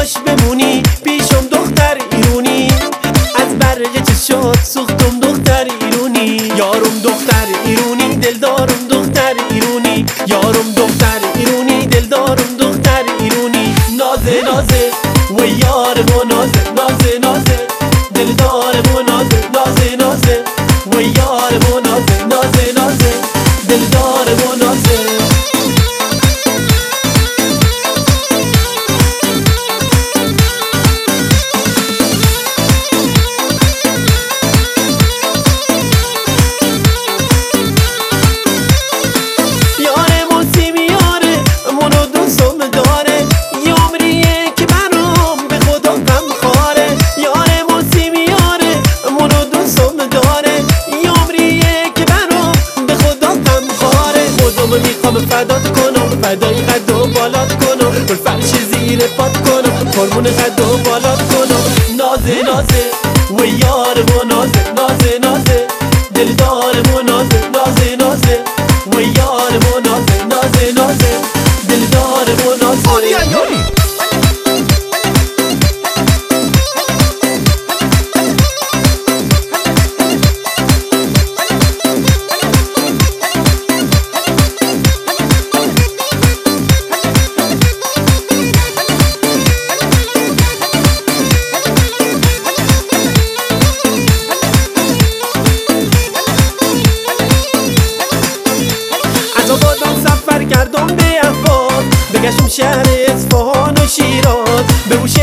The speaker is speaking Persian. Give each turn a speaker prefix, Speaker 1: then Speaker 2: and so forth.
Speaker 1: کاش بمونی پیشم دختر ایرونی، از برق چشات سوختم دختر ایرونی. یارم دختر ایرونی دلدارم دختر ایرونی، یارم دختر ایرونی دلدارم دختر ایرونی. نازه نازه و یارم و نازه نازه نازه، دلدارم و نازه نازه نازه و یارم و نازه نازه نازه، دلدارم و نازه. میخوام فدات کنم، فدای قد و بالات کنم، گل فرش زیر پات کنم، فرمون قد و بالات کنم. نازه نازه و یارم و نازه نازه نازه، دلدارم و نازه نازه نازه و یارم و نازه نازه نازه، دلدارم و نازه. سفر کردم به افغان، بگشتم شهر اصفهان و شیراز، به